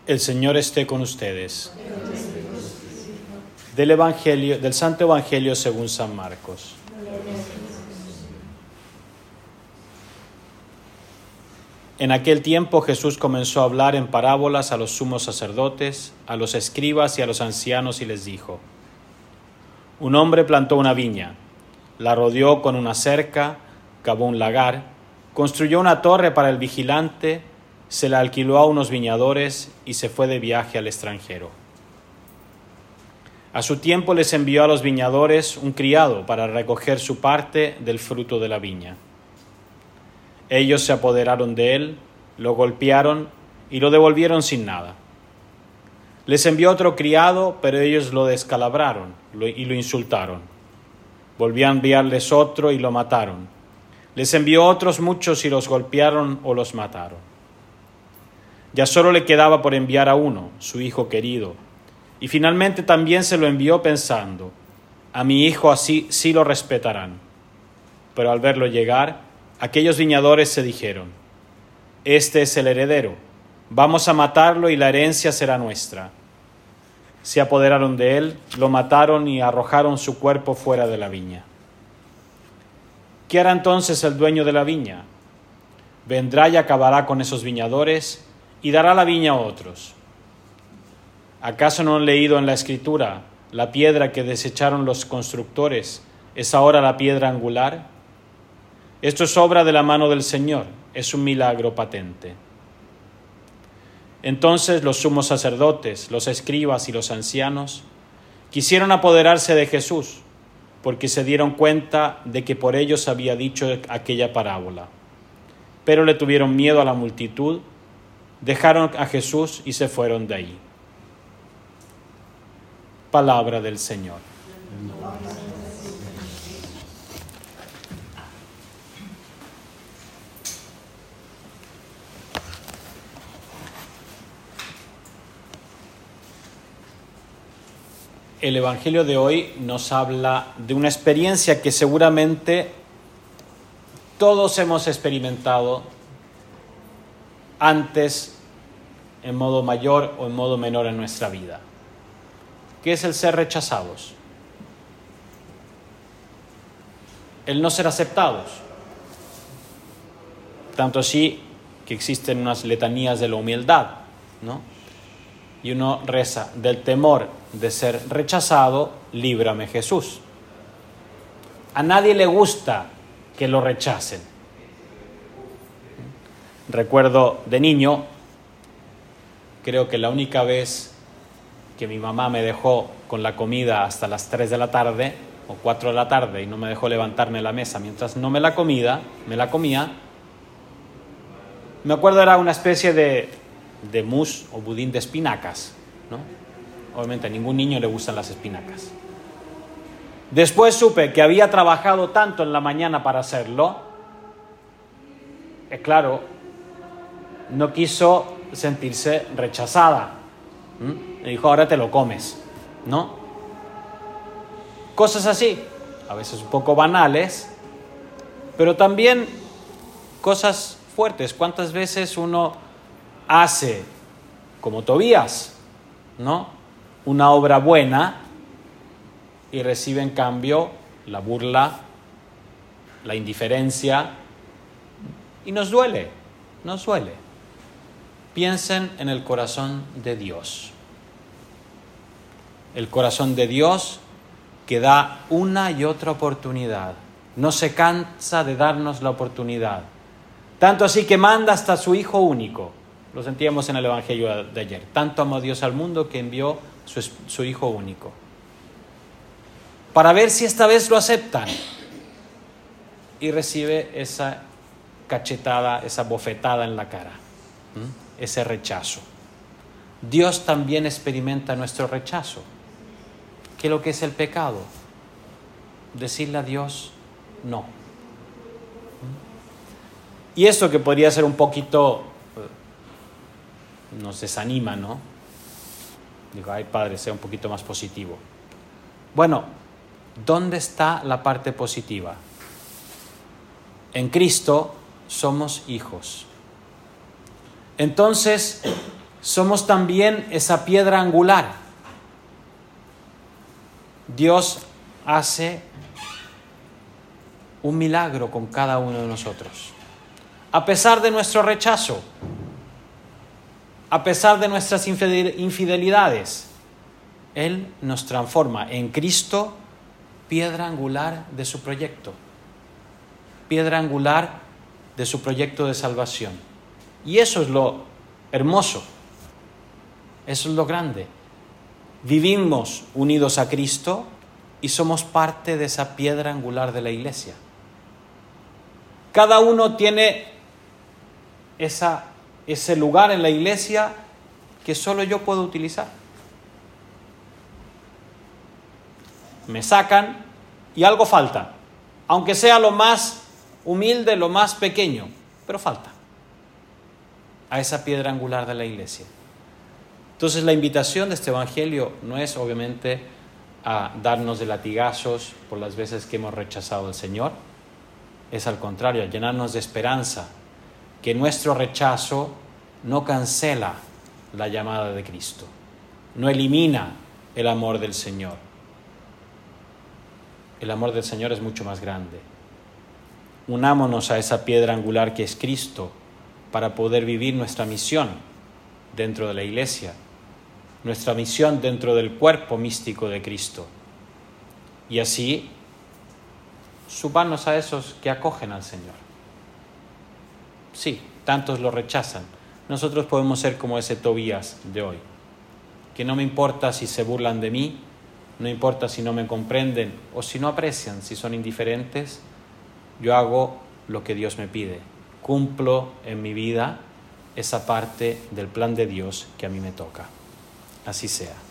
El Señor esté con ustedes. Del Santo Evangelio según San Marcos. En aquel tiempo Jesús comenzó a hablar en parábolas a los sumos sacerdotes, a los escribas y a los ancianos y les dijo: Un hombre plantó una viña, la rodeó con una cerca, cavó un lagar, construyó una torre para el vigilante, se la alquiló a unos viñadores y se fue de viaje al extranjero. A su tiempo les envió a los viñadores un criado para recoger su parte del fruto de la viña. Ellos se apoderaron de él, lo golpearon y lo devolvieron sin nada. Les envió otro criado, pero ellos lo descalabraron y lo insultaron. Volvió a enviarles otro y lo mataron. Les envió otros muchos y los golpearon o los mataron. Ya solo le quedaba por enviar a uno, su hijo querido, y finalmente también se lo envió pensando: a mi hijo así sí lo respetarán. Pero al verlo llegar, aquellos viñadores se dijeron: este es el heredero, vamos a matarlo y la herencia será nuestra. Se apoderaron de él, lo mataron y arrojaron su cuerpo fuera de la viña. ¿Qué hará entonces el dueño de la viña? Vendrá y acabará con esos viñadores y dará la viña a otros. ¿Acaso no han leído en la Escritura: la piedra que desecharon los constructores es ahora la piedra angular? Esto es obra de la mano del Señor, es un milagro patente. Entonces los sumos sacerdotes, los escribas y los ancianos quisieron apoderarse de Jesús, porque se dieron cuenta de que por ellos había dicho aquella parábola. Pero le tuvieron miedo a la multitud, dejaron a Jesús y se fueron de ahí. Palabra del Señor. El Evangelio de hoy nos habla de una experiencia que seguramente todos hemos experimentado antes en modo mayor o en modo menor en nuestra vida, que es el ser rechazados, el no ser aceptados. Tanto así que existen unas letanías de la humildad, ¿no? Y uno reza: del temor de ser rechazado, líbrame Jesús. A nadie le gusta que lo rechacen. Recuerdo de niño, creo que la única vez que mi mamá me dejó con la comida hasta las 3 de la tarde o 4 de la tarde y no me dejó levantarme de la mesa mientras no me la comía, me acuerdo era una especie de mousse o budín de espinacas, ¿no? Obviamente a ningún niño le gustan las espinacas. Después supe que había trabajado tanto en la mañana para hacerlo, claro, no quiso sentirse rechazada. Me dijo: ahora te lo comes, ¿no? Cosas así, a veces un poco banales, pero también cosas fuertes. ¿Cuántas veces uno hace, como Tobías, ¿no?, una obra buena y recibe en cambio la burla, la indiferencia, y nos duele? Piensen en el corazón de Dios. El corazón de Dios que da una y otra oportunidad. No se cansa de darnos la oportunidad. Tanto así que manda hasta su Hijo único. Lo sentíamos en el Evangelio de ayer. Tanto amó Dios al mundo que envió su Hijo único. Para ver si esta vez lo aceptan. Y recibe esa cachetada, esa bofetada en la cara. Ese rechazo. Dios también experimenta nuestro rechazo. ¿Qué es lo que es el pecado? Decirle a Dios no. Y esto que podría ser un poquito, nos desanima, ¿no? Digo: ay, Padre, sea un poquito más positivo. Bueno, ¿dónde está la parte positiva? En Cristo somos hijos. Entonces, somos también esa piedra angular. Dios hace un milagro con cada uno de nosotros. A pesar de nuestro rechazo, a pesar de nuestras infidelidades, Él nos transforma en Cristo, piedra angular de su proyecto. Piedra angular de su proyecto de salvación. Y eso es lo hermoso. Eso es lo grande. Vivimos unidos a Cristo y somos parte de esa piedra angular de la iglesia. Cada uno tiene ese lugar en la iglesia que solo yo puedo utilizar. Me sacan y algo falta, aunque sea lo más humilde, lo más pequeño, pero falta a esa piedra angular de la iglesia. Entonces la invitación de este evangelio no es obviamente a darnos de latigazos por las veces que hemos rechazado al Señor, es al contrario, a llenarnos de esperanza, que nuestro rechazo no cancela la llamada de Cristo, no elimina el amor del Señor. El amor del Señor es mucho más grande. Unámonos a esa piedra angular que es Cristo para poder vivir nuestra misión dentro de la iglesia, nuestra misión dentro del cuerpo místico de Cristo. Y así sumarnos a esos que acogen al Señor. Sí, tantos lo rechazan. Nosotros podemos ser como ese Tobías de hoy, que no me importa si se burlan de mí, no importa si no me comprenden o si no aprecian, si son indiferentes, yo hago lo que Dios me pide. Cumplo en mi vida esa parte del plan de Dios que a mí me toca. Así sea.